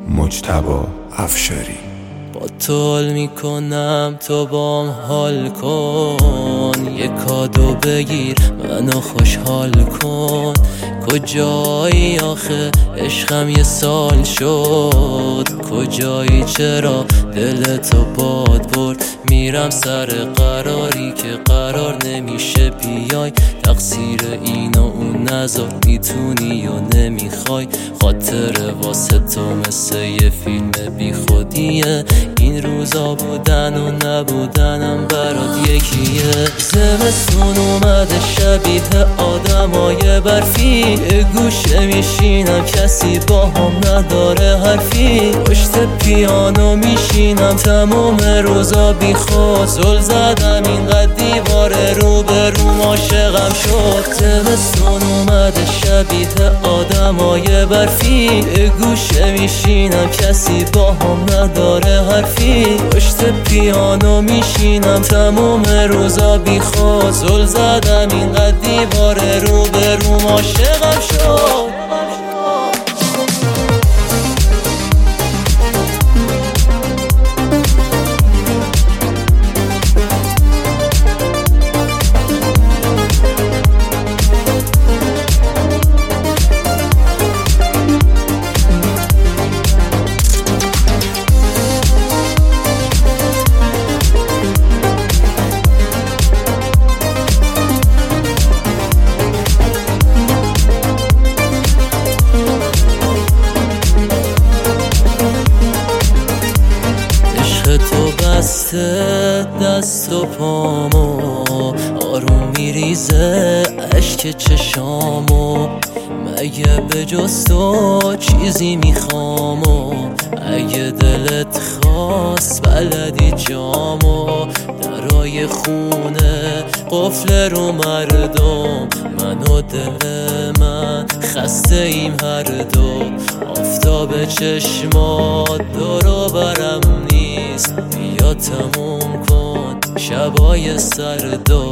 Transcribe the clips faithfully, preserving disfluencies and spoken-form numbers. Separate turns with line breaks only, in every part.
مجتبی افشاری.
با تو حال میکنم تو بام حال کن، یه کادو بگیر منو خوشحال کن. کجایی آخه عشقم یه سال شد، کجایی چرا دلتو باد برد. میرم سر قراری که قرار نمیشه بیای، تقصیر این و اون نذار میتونی یا نمیخوای. خاطر واسه تو مثل یه فیلم بی خودیه، این روزا بودن و نبودنم برات یکیه. زمستون اومده شبیه آدمای برفی، گوشه میشینم کسی با هم نداره حرفی. پشت پیانو میشینم تمام روزا بی خود، زل زدم اینقدر دیواره رو به رو عاشقم شد. زمستون اومده شبیه آدمای برفی، گوشه میشینم کسی با هم نداره حرفی. پشت پیانو میشینم تمام روزا بی خود، زل زدم اینقدر دیواره رو به رو عاشقم شد. تو بسته دست و پامو، آروم میریزه اشک چشامو. مگه به جز تو چیزی میخوامو، اگه دلت خواست بلدی جامو. درای خونه قفل رو مردم، من و دل من خسته ایم هر دو. آفتاب چشمات دور برم نیست، بیا تموم کن شبای سردو.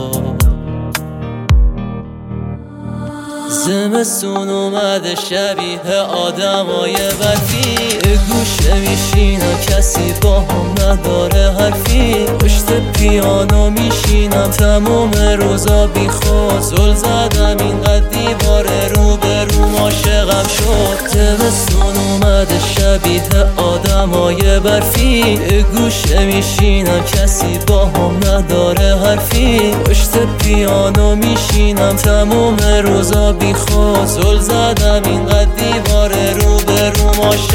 زمستون اومده شبیه آدمای برفی، گوشه میشینم کسی با هم نداره حرفی. پشت پیانو میشینم تمام روزا بی خود، زل زدم اینقدر دیواره رو به رو عاشقم شد. زمستون اومده شبیه آدمای برفی، گوشه میشینم کسی با هم نداره حرفی. پشت پیانو میشینم تمام روزا بی خود، زل زدم اینقدر دیواره رو به رو عاشقم